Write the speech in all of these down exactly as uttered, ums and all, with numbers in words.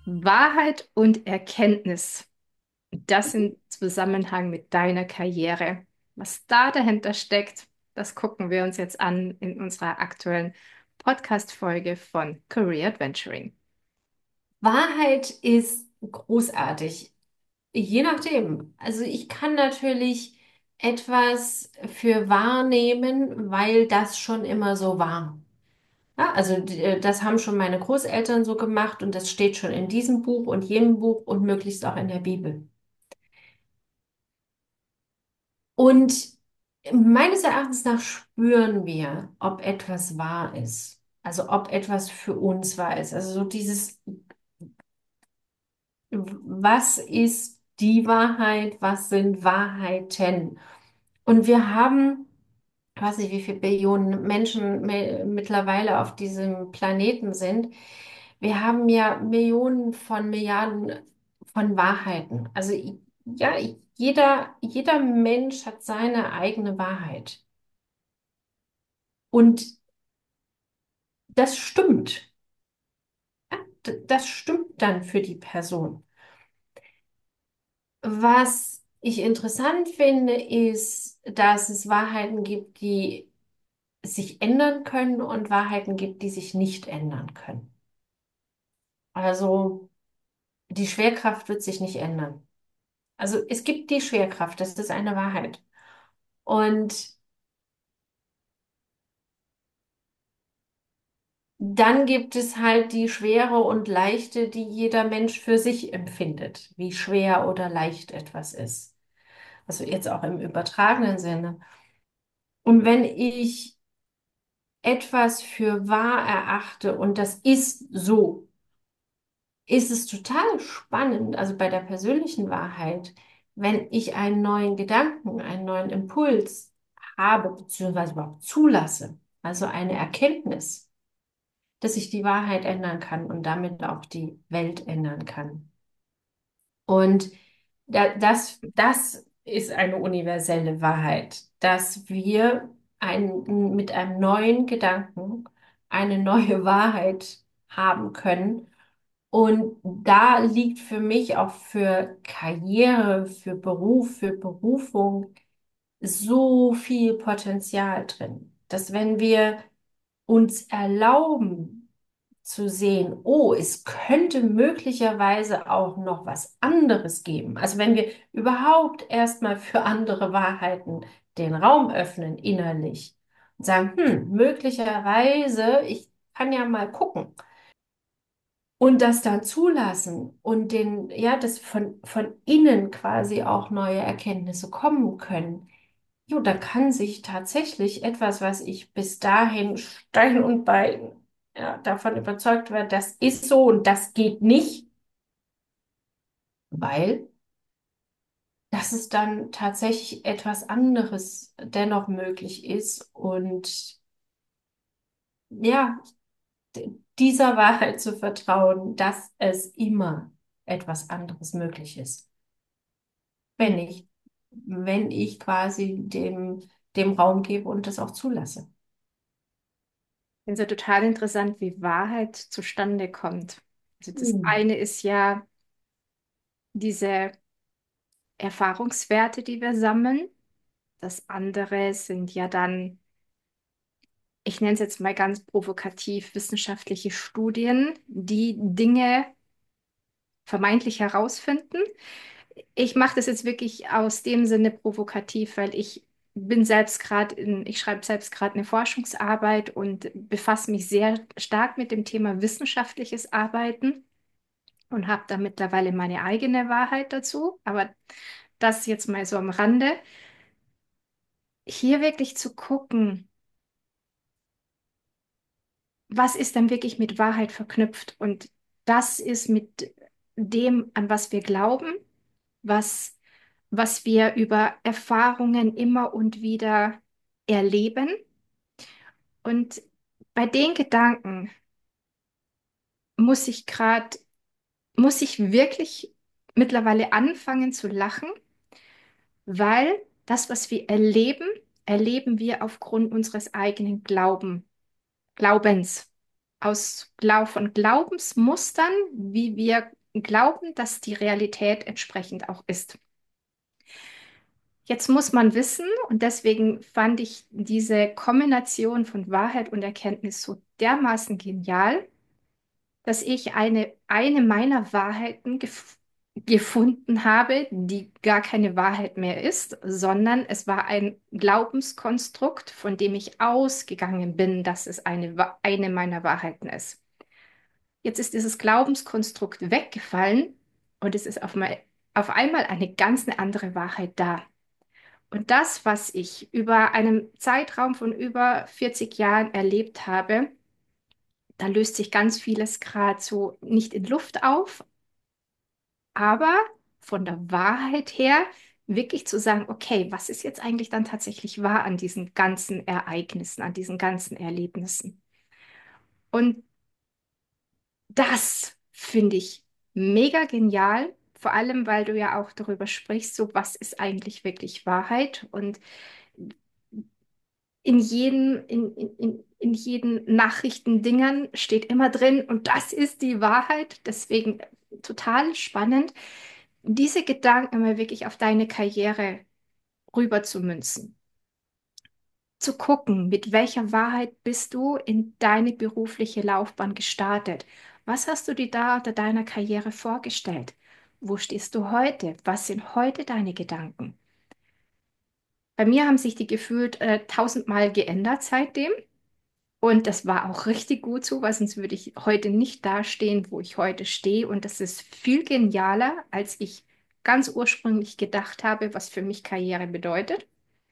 Wahrheit und Erkenntnis, das im Zusammenhang mit deiner Karriere. Was da dahinter steckt, das gucken wir uns jetzt an in unserer aktuellen Podcast-Folge von Career Adventuring. Wahrheit ist großartig. Je nachdem. Also ich kann natürlich etwas für wahrnehmen, weil das schon immer so war. Ja, also d- äh, das haben schon meine Großeltern so gemacht und das steht schon in diesem Buch und jenem Buch und möglichst auch in der Bibel. Und meines Erachtens nach spüren wir, ob etwas wahr ist. Also ob etwas für uns wahr ist. Also so dieses, was ist die Wahrheit, was sind Wahrheiten? Und wir haben, ich weiß nicht, wie viele Billionen Menschen me- mittlerweile auf diesem Planeten sind. Wir haben ja Millionen von Milliarden von Wahrheiten. Also ja, jeder, jeder Mensch hat seine eigene Wahrheit. Und das stimmt. Ja, d- das stimmt dann für die Person. Was ich interessant finde, ist, dass es Wahrheiten gibt, die sich ändern können und Wahrheiten gibt, die sich nicht ändern können. Also die Schwerkraft wird sich nicht ändern. Also es gibt die Schwerkraft, das ist eine Wahrheit. Und dann gibt es halt die Schwere und Leichte, die jeder Mensch für sich empfindet, wie schwer oder leicht etwas ist. Also jetzt auch im übertragenen Sinne. Und wenn ich etwas für wahr erachte und das ist so, ist es total spannend, also bei der persönlichen Wahrheit, wenn ich einen neuen Gedanken, einen neuen Impuls habe, beziehungsweise überhaupt zulasse, also eine Erkenntnis, dass ich die Wahrheit ändern kann und damit auch die Welt ändern kann. Und da, das, das ist eine universelle Wahrheit, dass wir ein, mit einem neuen Gedanken eine neue Wahrheit haben können. Und da liegt für mich auch für Karriere, für Beruf, für Berufung so viel Potenzial drin, dass wenn wir uns erlauben zu sehen, oh, es könnte möglicherweise auch noch was anderes geben. Also wenn wir überhaupt erstmal für andere Wahrheiten den Raum öffnen innerlich und sagen, hm, möglicherweise, ich kann ja mal gucken. Und das dann zulassen und den, ja, dass von, von innen quasi auch neue Erkenntnisse kommen können. Jo, da kann sich tatsächlich etwas, was ich bis dahin Stein und Bein, ja, davon überzeugt war, das ist so und das geht nicht, weil dass es dann tatsächlich etwas anderes dennoch möglich ist und ja, d- dieser Wahrheit zu vertrauen, dass es immer etwas anderes möglich ist. wenn ich, wenn ich quasi dem, dem Raum gebe und das auch zulasse. Ich finde es ja total interessant, wie Wahrheit zustande kommt. Also das Hm. eine ist ja diese Erfahrungswerte, die wir sammeln. Das andere sind ja dann, ich nenne es jetzt mal ganz provokativ, wissenschaftliche Studien, die Dinge vermeintlich herausfinden. Ich mache das jetzt wirklich aus dem Sinne provokativ, weil ich bin selbst gerade in, ich schreibe selbst gerade eine Forschungsarbeit und befasse mich sehr stark mit dem Thema wissenschaftliches Arbeiten und habe da mittlerweile meine eigene Wahrheit dazu. Aber das jetzt mal so am Rande. Hier wirklich zu gucken, was ist dann wirklich mit Wahrheit verknüpft? Und das ist mit dem, an was wir glauben, was, was wir über Erfahrungen immer und wieder erleben. Und bei den Gedanken muss ich gerade, muss ich wirklich mittlerweile anfangen zu lachen, weil das, was wir erleben, erleben wir aufgrund unseres eigenen Glauben, Glaubens. aus Glau von Glaubensmustern, wie wir glauben, dass die Realität entsprechend auch ist. Jetzt muss man wissen, und deswegen fand ich diese Kombination von Wahrheit und Erkenntnis so dermaßen genial, dass ich eine, eine meiner Wahrheiten gef gefunden habe, die gar keine Wahrheit mehr ist, sondern es war ein Glaubenskonstrukt, von dem ich ausgegangen bin, dass es eine, Wa- eine meiner Wahrheiten ist. Jetzt ist dieses Glaubenskonstrukt weggefallen und es ist auf mal, auf einmal eine ganz eine andere Wahrheit da. Und das, was ich über einen Zeitraum von über vierzig Jahren erlebt habe, da löst sich ganz vieles gerade so nicht in Luft auf, aber von der Wahrheit her wirklich zu sagen, okay, was ist jetzt eigentlich dann tatsächlich wahr an diesen ganzen Ereignissen, an diesen ganzen Erlebnissen? Und das finde ich mega genial, vor allem weil du ja auch darüber sprichst, so was ist eigentlich wirklich Wahrheit und in jeden, in, in, in, in jeden Nachrichtendingern steht immer drin und das ist die Wahrheit. Deswegen total spannend, diese Gedanken mal wirklich auf deine Karriere rüber zu münzen. Zu gucken, mit welcher Wahrheit bist du in deine berufliche Laufbahn gestartet? Was hast du dir da unter deiner Karriere vorgestellt? Wo stehst du heute? Was sind heute deine Gedanken? Bei mir haben sich die gefühlt äh, tausendmal geändert seitdem. Und das war auch richtig gut so, weil sonst würde ich heute nicht dastehen, wo ich heute stehe. Und das ist viel genialer, als ich ganz ursprünglich gedacht habe, was für mich Karriere bedeutet.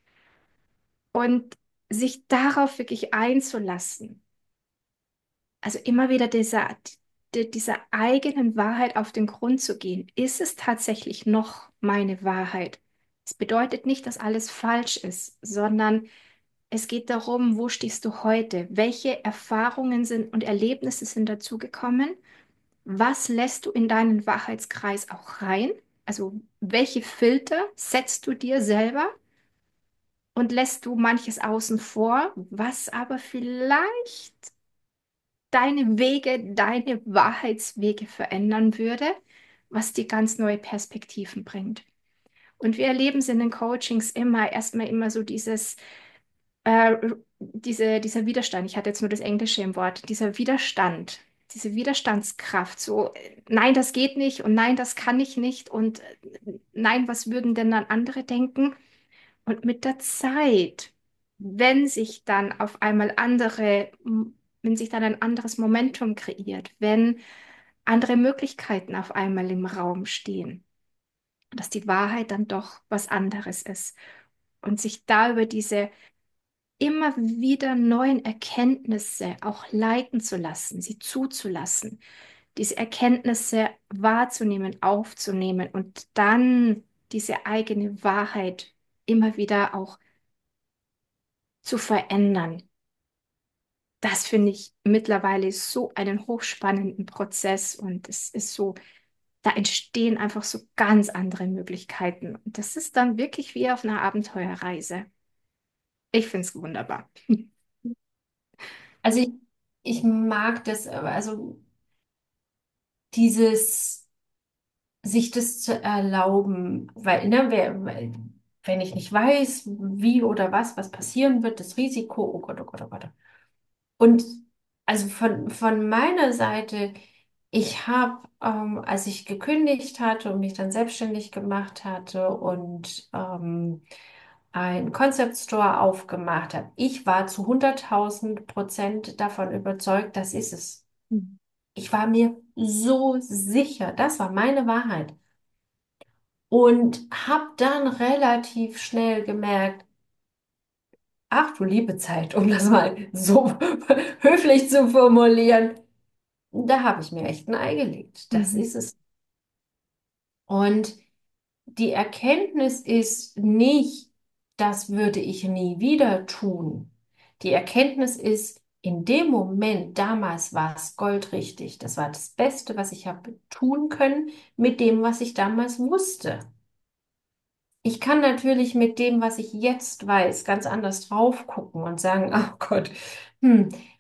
Und sich darauf wirklich einzulassen, also immer wieder dieser, die- dieser eigenen Wahrheit auf den Grund zu gehen. Ist es tatsächlich noch meine Wahrheit? Es bedeutet nicht, dass alles falsch ist, sondern es geht darum, wo stehst du heute? Welche Erfahrungen sind und Erlebnisse sind dazugekommen? Was lässt du in deinen Wahrheitskreis auch rein? Also welche Filter setzt du dir selber und lässt du manches außen vor, was aber vielleicht deine Wege, deine Wahrheitswege verändern würde, was dir ganz neue Perspektiven bringt. Und wir erleben es in den Coachings immer, erstmal immer so dieses, äh, diese, dieser Widerstand, ich hatte jetzt nur das Englische im Wort, dieser Widerstand, diese Widerstandskraft, so, äh, nein, das geht nicht und nein, das kann ich nicht und äh, nein, was würden denn dann andere denken? Und mit der Zeit, wenn sich dann auf einmal andere, wenn sich dann ein anderes Momentum kreiert, wenn andere Möglichkeiten auf einmal im Raum stehen, dass die Wahrheit dann doch was anderes ist und sich da über diese immer wieder neuen Erkenntnisse auch leiten zu lassen, sie zuzulassen, diese Erkenntnisse wahrzunehmen, aufzunehmen und dann diese eigene Wahrheit immer wieder auch zu verändern. Das finde ich mittlerweile so einen hochspannenden Prozess und es ist so, da entstehen einfach so ganz andere Möglichkeiten. Und das ist dann wirklich wie auf einer Abenteuerreise. Ich finde es wunderbar. Also ich, ich mag das, aber also dieses, sich das zu erlauben, weil, ne, wer, weil, wenn ich nicht weiß, wie oder was, was passieren wird, das Risiko, oh Gott, oh Gott, oh Gott. Und also von, von meiner Seite, ich habe, ähm, als ich gekündigt hatte und mich dann selbstständig gemacht hatte und ähm, ein Concept Store aufgemacht habe, ich war zu hunderttausend Prozent davon überzeugt, das ist es. Mhm. Ich war mir so sicher, das war meine Wahrheit. Und habe dann relativ schnell gemerkt, ach du liebe Zeit, um das mal so höflich zu formulieren, da habe ich mir echt ein Ei gelegt. Das Mhm. ist es. Und die Erkenntnis ist nicht, das würde ich nie wieder tun. Die Erkenntnis ist, in dem Moment, damals war es goldrichtig. Das war das Beste, was ich habe tun können mit dem, was ich damals wusste. Ich kann natürlich mit dem, was ich jetzt weiß, ganz anders drauf gucken und sagen, ach Gott, hm.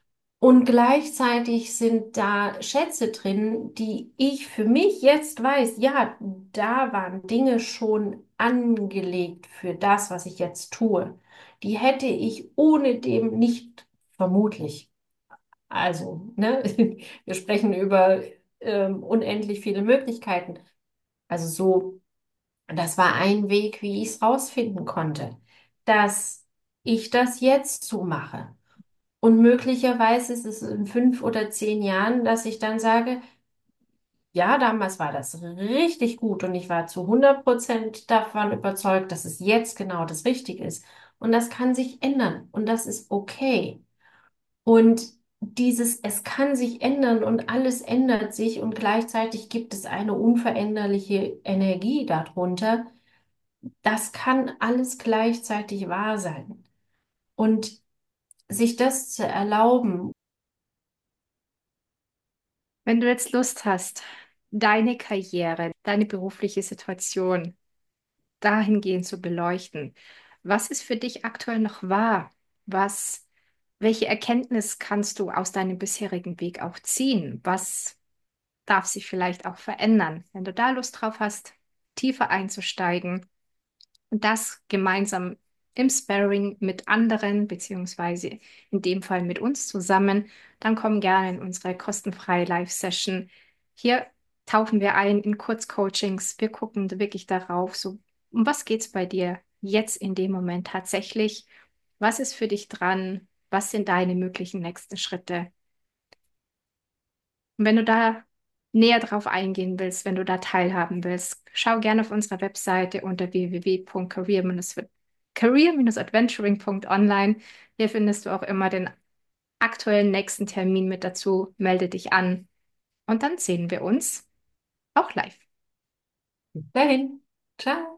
Und gleichzeitig sind da Schätze drin, die ich für mich jetzt weiß, ja, da waren Dinge schon angelegt für das, was ich jetzt tue. Die hätte ich ohne dem nicht vermutlich. Also, ne, wir sprechen über ähm, unendlich viele Möglichkeiten. Also so, das war ein Weg, wie ich es rausfinden konnte, dass ich das jetzt so mache. Und möglicherweise ist es in fünf oder zehn Jahren, dass ich dann sage, ja, damals war das richtig gut und ich war zu hundert Prozent davon überzeugt, dass es jetzt genau das Richtige ist. Und das kann sich ändern und das ist okay. Und dieses, es kann sich ändern und alles ändert sich und gleichzeitig gibt es eine unveränderliche Energie darunter. Das kann alles gleichzeitig wahr sein. Und sich das zu erlauben. Wenn du jetzt Lust hast, deine Karriere, deine berufliche Situation dahingehend zu beleuchten, was ist für dich aktuell noch wahr? Was, welche Erkenntnis kannst du aus deinem bisherigen Weg auch ziehen? Was darf sich vielleicht auch verändern? Wenn du da Lust drauf hast, tiefer einzusteigen, und das gemeinsam im Sparring mit anderen, beziehungsweise in dem Fall mit uns zusammen, dann komm gerne in unsere kostenfreie Live-Session. Hier tauchen wir ein in Kurzcoachings. Wir gucken wirklich darauf, so, um was geht es bei dir jetzt in dem Moment tatsächlich? Was ist für dich dran? Was sind deine möglichen nächsten Schritte? Und wenn du da näher drauf eingehen willst, wenn du da teilhaben willst, schau gerne auf unserer Webseite unter w w w punkt career-adventuring punkt online. Hier findest du auch immer den aktuellen nächsten Termin mit dazu. Melde dich an und dann sehen wir uns auch live. Dahin. Ciao.